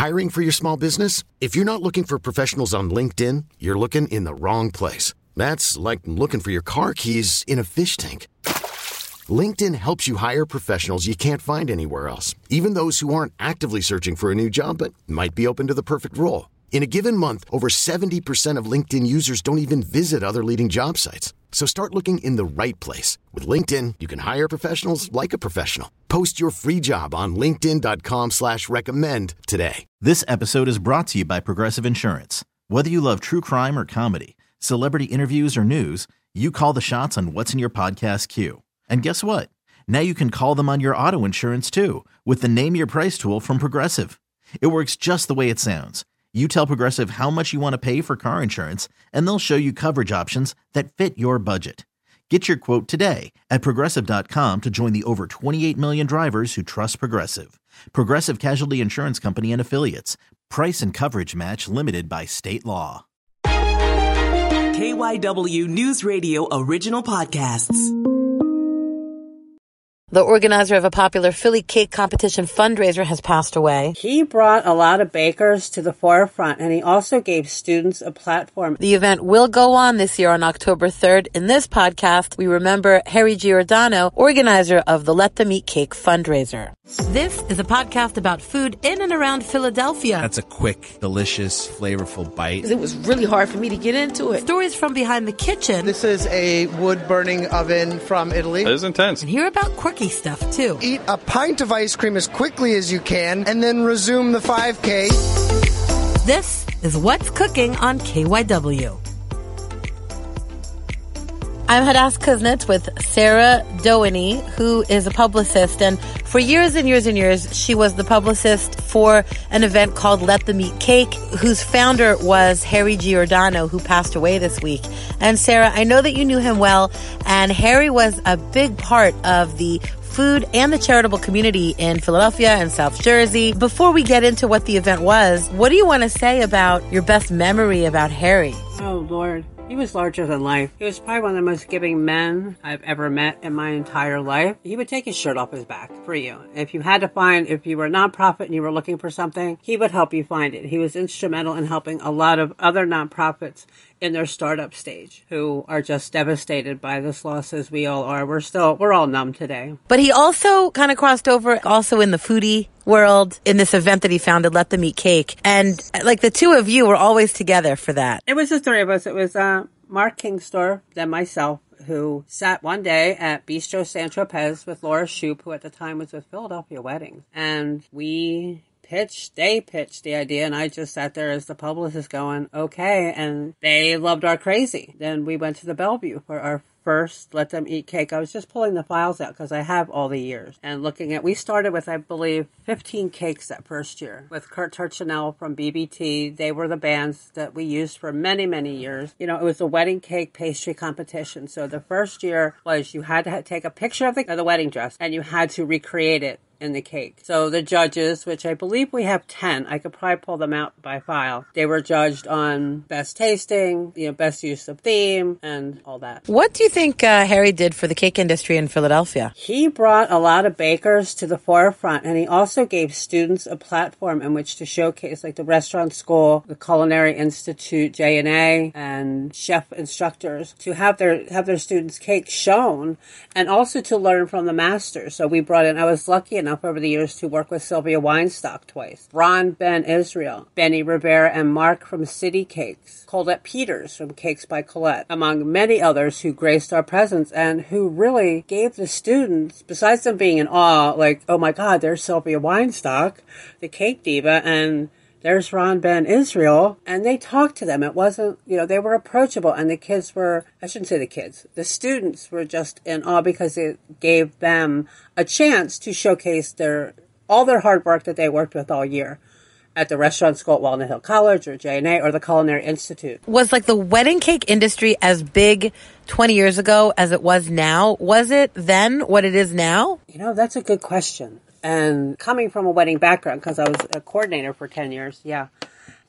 Hiring for your small business? If you're not looking for professionals on LinkedIn, you're looking in the wrong place. That's like looking for your car keys in a fish tank. LinkedIn helps you hire professionals you can't find anywhere else, even those who aren't actively searching for a new job but might be open to the perfect role. In a given month, over 70% of LinkedIn users don't even visit other leading job sites. So start looking in the right place. With LinkedIn, you can hire professionals like a professional. Post your free job on linkedin.com/recommend today. This episode is brought to you by Progressive Insurance. Whether you love true crime or comedy, celebrity interviews or news, you call the shots on what's in your podcast queue. And guess what? Now you can call them on your auto insurance too with the Name Your Price tool from Progressive. It works just the way it sounds. You tell Progressive how much you want to pay for car insurance, and they'll show you coverage options that fit your budget. Get your quote today at Progressive.com to join the over 28 million drivers who trust Progressive. Progressive Casualty Insurance Company and Affiliates. Price and coverage match limited by state law. KYW News Radio original podcasts. The organizer of a popular Philly cake competition fundraiser has passed away. He brought a lot of bakers to the forefront, and he also gave students a platform. The event will go on this year on October 3rd. In this podcast, we remember Harry Giordano, organizer of the Let Them Eat Cake fundraiser. This is a podcast about food in and around Philadelphia. That's a quick, delicious, flavorful bite. It was really hard for me to get into it. Stories from behind the kitchen. This is a wood-burning oven from Italy. It is intense. And hear about quirky stuff, too. Eat a pint of ice cream as quickly as you can, and then resume the 5K. This is What's Cooking on KYW. I'm Hadass Kuznets with Sarah Doheny, who is a publicist. And for years and years and years, she was the publicist for an event called Let Them Eat Cake, whose founder was Harry Giordano, who passed away this week. And Sarah, I know that you knew him well, and Harry was a big part of the food and the charitable community in Philadelphia and South Jersey. Before we get into what the event was, what do you want to say about your best memory about Harry? Oh, Lord. He was larger than life. He was probably one of the most giving men I've ever met in my entire life. He would take his shirt off his back for you. If you had to find, if you were a nonprofit and you were looking for something, he would help you find it. He was instrumental in helping a lot of other nonprofits in their startup stage who are just devastated by this loss, as we all are. We're all numb today. But he also kind of crossed over also in the foodie world in this event that he founded, Let Them Eat Cake. And like the two of you were always together for that. It was the three of us. It was Mark Kingstor, then myself, who sat one day at Bistro San Tropez with Laura Shoup, who at the time was with Philadelphia Weddings. And they pitched the idea, and I just sat there as the publicist going, okay, and they loved our crazy. Then we went to the Bellevue for our first Let Them Eat Cake. I was just pulling the files out because I have all the years and looking at, we started with, I believe, 15 cakes that first year with Kurt Turchinell from BBT. They were the bands that we used for many, many years. You know, it was a wedding cake pastry competition. So the first year was you had to take a picture of the wedding dress and you had to recreate it in the cake. So the judges, which I believe we have 10, I could probably pull them out by file. They were judged on best tasting, best use of theme, and all that. What do you think Harry did for the cake industry in Philadelphia? He brought a lot of bakers to the forefront, and he also gave students a platform in which to showcase, like the restaurant school, the Culinary Institute, J&A, and chef instructors to have their students' cakes shown, and also to learn from the masters. So we brought in, I was lucky enough over the years to work with Sylvia Weinstock twice, Ron Ben Israel, Benny Rivera, and Mark from City Cakes, Colette Peters from Cakes by Colette, among many others who graced our presence and who really gave the students, besides them being in awe, like, oh my God, there's Sylvia Weinstock, the cake diva, and there's Ron Ben Israel, and they talked to them. It wasn't, they were approachable, and the kids were, I shouldn't say the kids, the students were just in awe because it gave them a chance to showcase all their hard work that they worked with all year at the restaurant school at Walnut Hill College or J&A or the Culinary Institute. Was like the wedding cake industry as big 20 years ago as it was now? Was it then what it is now? That's a good question. And coming from a wedding background, because I was a coordinator for 10 years, yeah,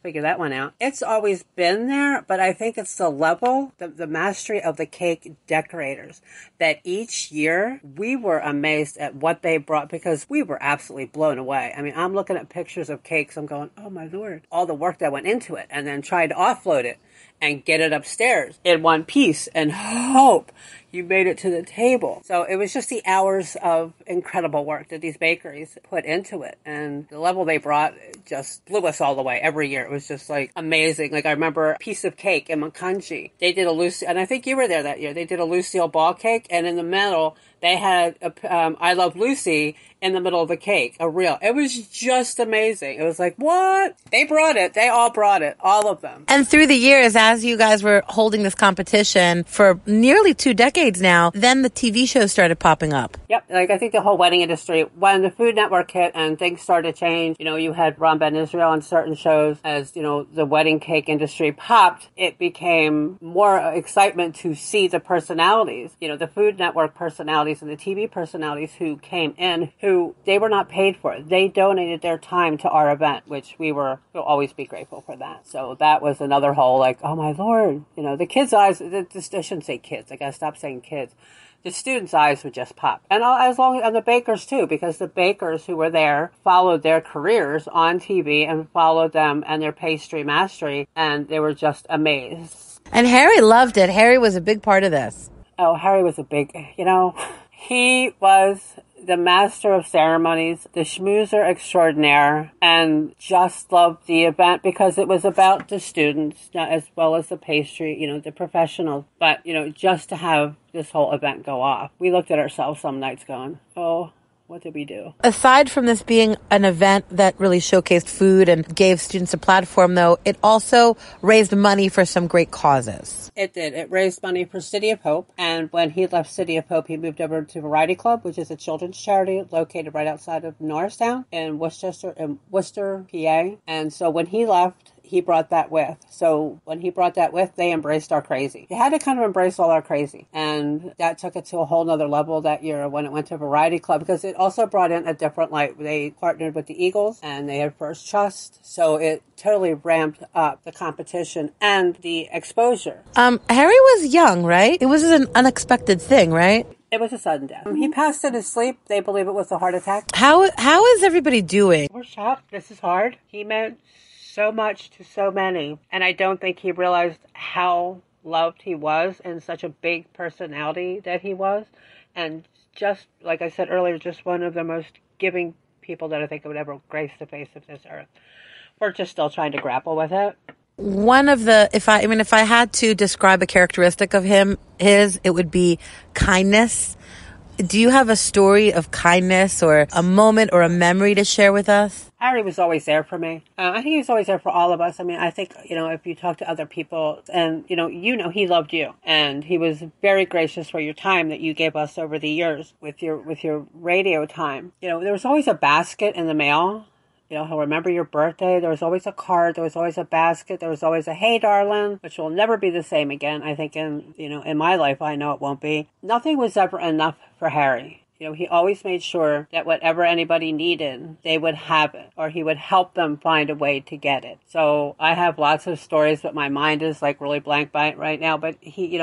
figure that one out. It's always been there, but I think it's the level, the mastery of the cake decorators, that each year we were amazed at what they brought, because we were absolutely blown away. I mean, I'm looking at pictures of cakes. I'm going, oh my Lord, all the work that went into it, and then trying to offload it and get it upstairs in one piece and hope you made it to the table. So it was just the hours of incredible work that these bakeries put into it. And the level they brought just blew us all the way every year. It was just like amazing. Like I remember a piece of cake in Makunji. They did a Lucille, and I think you were there that year. They did a Lucille ball cake, and in the middle they had a, I Love Lucy in the middle of the cake, a real. It was just amazing. It was like, what? They brought it. They all brought it. All of them. And through the years, as you guys were holding this competition for nearly 2 decades now, then the TV shows started popping up. Yep. Like I think the whole wedding industry, when the Food Network hit and things started to change, you know, you had Ron Ben Israel on certain shows. As, you know, the wedding cake industry popped, it became more excitement to see the personalities, you know, the Food Network personalities and the TV personalities who came in, who they were not paid for. They donated their time to our event, which we'll always be grateful for that. So that was another whole, like, oh my Lord, you know, the kids' eyes, I shouldn't say kids, I gotta stop saying kids. The students' eyes would just pop. And and the bakers too, because the bakers who were there followed their careers on TV and followed them and their pastry mastery, and they were just amazed. And Harry loved it. Harry was a big part of this. Oh, Harry was a big, you know, he was the master of ceremonies, the schmoozer extraordinaire, and just loved the event because it was about the students as well as the pastry, you know, the professionals. But, you know, just to have this whole event go off, we looked at ourselves some nights going, oh, what did we do? Aside from this being an event that really showcased food and gave students a platform, though, it also raised money for some great causes. It did. It raised money for City of Hope. And when he left City of Hope, he moved over to Variety Club, which is a children's charity located right outside of Norristown in Worcester, PA. And so when he left, he brought that with. So when he brought that with, they embraced our crazy. They had to kind of embrace all our crazy. And that took it to a whole nother level that year when it went to Variety Club, because it also brought in a different light. They partnered with the Eagles and they had First Trust. So it totally ramped up the competition and the exposure. Harry was young, right? It was an unexpected thing, right? It was a sudden death. He passed in his sleep. They believe it was a heart attack. How is everybody doing? We're shocked. This is hard. He meant so much to so many. And I don't think he realized how loved he was and such a big personality that he was. And just, like I said earlier, just one of the most giving people that I think would ever grace the face of this earth. We're just still trying to grapple with it. One of the, if I had to describe a characteristic of it would be kindness. Do you have a story of kindness or a moment or a memory to share with us? Harry was always there for me. I think he was always there for all of us. I mean, I think, you know, if you talk to other people and, you know, he loved you. And he was very gracious for your time that you gave us over the years with your radio time. You know, there was always a basket in the mail. You know, he'll remember your birthday. There was always a card. There was always a basket. There was always a hey, darling, which will never be the same again. I think in my life, I know it won't be. Nothing was ever enough for Harry. You know, he always made sure that whatever anybody needed, they would have it, or he would help them find a way to get it. So I have lots of stories, but my mind is like really blank by it right now. But he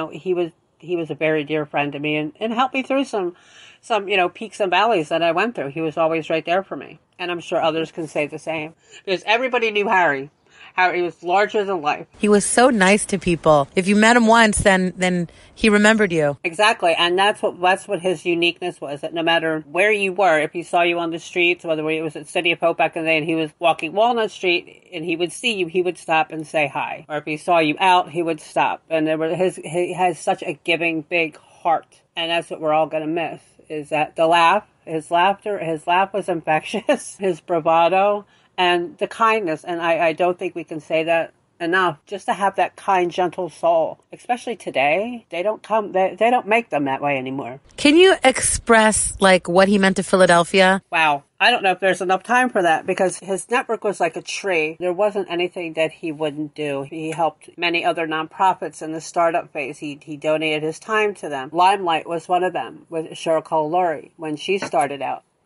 was a very dear friend to me and helped me through some, you know, peaks and valleys that I went through. He was always right there for me. And I'm sure others can say the same. Because everybody knew Harry. Harry was larger than life. He was so nice to people. If you met him once, then he remembered you. Exactly. And that's what his uniqueness was. That no matter where you were, if he saw you on the streets, whether it was at City of Hope back in the day and he was walking Walnut Street and he would see you, he would stop and say hi. Or if he saw you out, he would stop. And he has such a giving, big heart. And that's what we're all going to miss, is that the laugh, his laugh was infectious, his bravado, and the kindness. And I don't think we can say that enough, just to have that kind, gentle soul. Especially today, they don't make them that way anymore. Can you express like what he meant to Philadelphia? Wow. I don't know if there's enough time for that, because his network was like a tree. There wasn't anything that he wouldn't do. He helped many other nonprofits in the startup phase. He donated his time to them. Limelight was one of them with Cheryl Cole Lurie when she started out.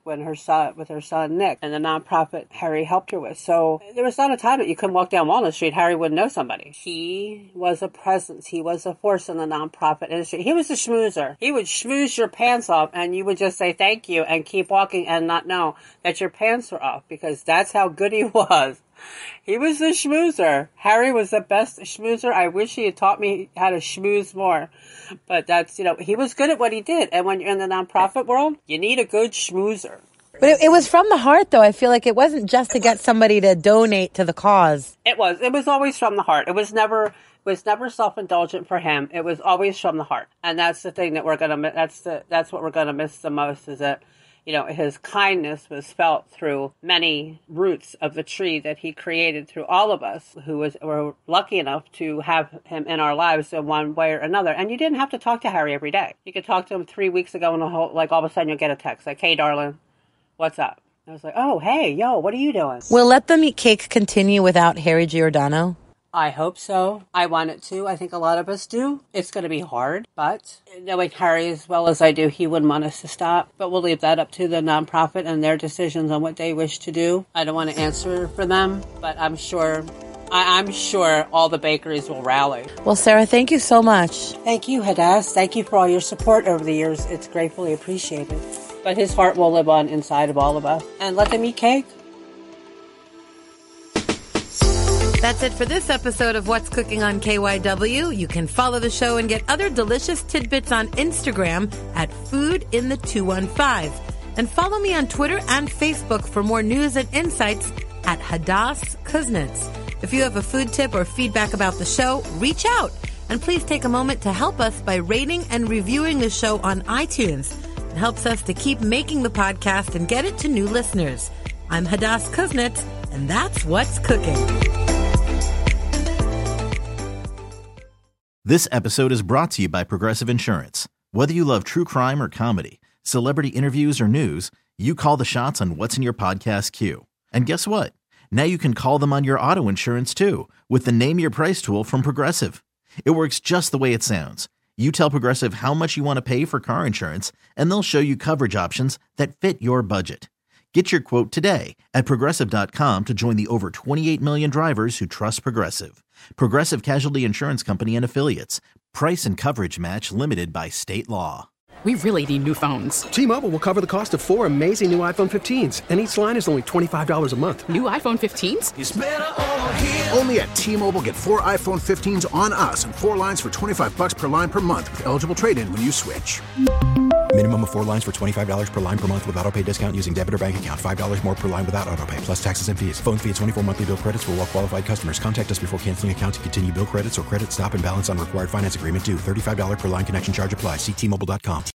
with her son Nick, and the nonprofit Harry helped her with. So there was not a time that you couldn't walk down Walnut Street, Harry wouldn't know somebody. He was a presence. He was a force in the nonprofit industry. He was a schmoozer. He would schmooze your pants off, and you would just say thank you and keep walking and not know that your pants were off, because that's how good he was. He was a schmoozer. Harry was the best schmoozer. I wish he had taught me how to schmooze more. But that's, he was good at what he did. And when you're in the nonprofit world, you need a good schmoozer. But it was from the heart, though. I feel like it wasn't just to get somebody to donate to the cause. It was always from the heart. It was never self-indulgent for him. It was always from the heart. And that's the thing that that's what we're going to miss the most, is that his kindness was felt through many roots of the tree that he created through all of us who were lucky enough to have him in our lives in one way or another. And you didn't have to talk to Harry every day. You could talk to him 3 weeks ago and all of a sudden you'll get a text like, "Hey, darling, what's up?" I was like, "Oh, hey, yo, what are you doing?" Will Let Them Eat Cake continue without Harry Giordano? I hope so. I want it to. I think a lot of us do. It's going to be hard, but knowing Harry as well as I do, he wouldn't want us to stop. But we'll leave that up to the nonprofit and their decisions on what they wish to do. I don't want to answer for them, but I'm sure all the bakeries will rally. Well, Sarah, thank you so much. Thank you, Hadass. Thank you for all your support over the years. It's gratefully appreciated. But his heart will live on inside of all of us. And let them eat cake. That's it for this episode of What's Cooking on KYW. You can follow the show and get other delicious tidbits on Instagram at foodinthe215. And follow me on Twitter and Facebook for more news and insights at Hadass Kuznets. If you have a food tip or feedback about the show, reach out. And please take a moment to help us by rating and reviewing the show on iTunes. It helps us to keep making the podcast and get it to new listeners. I'm Hadass Kuznets, and that's What's Cooking. This episode is brought to you by Progressive Insurance. Whether you love true crime or comedy, celebrity interviews or news, you call the shots on what's in your podcast queue. And guess what? Now you can call them on your auto insurance too, with the Name Your Price tool from Progressive. It works just the way it sounds. You tell Progressive how much you want to pay for car insurance, and they'll show you coverage options that fit your budget. Get your quote today at Progressive.com to join the over 28 million drivers who trust Progressive. Progressive Casualty Insurance Company and Affiliates. Price and coverage match limited by state law. We really need new phones. T-Mobile will cover the cost of 4 amazing new iPhone 15s, and each line is only $25 a month. New iPhone 15s? It's better over here. Only at T-Mobile, get 4 iPhone 15s on us and 4 lines for $25 per line per month with eligible trade-in when you switch. Minimum of 4 lines for $25 per line per month with autopay discount using debit or bank account. $5 more per line without autopay, plus taxes and fees. Phone fee at 24 monthly bill credits for well-qualified customers. Contact us before canceling account to continue bill credits or credit stop and balance on required finance agreement due. $35 per line connection charge applies. See T-Mobile.com.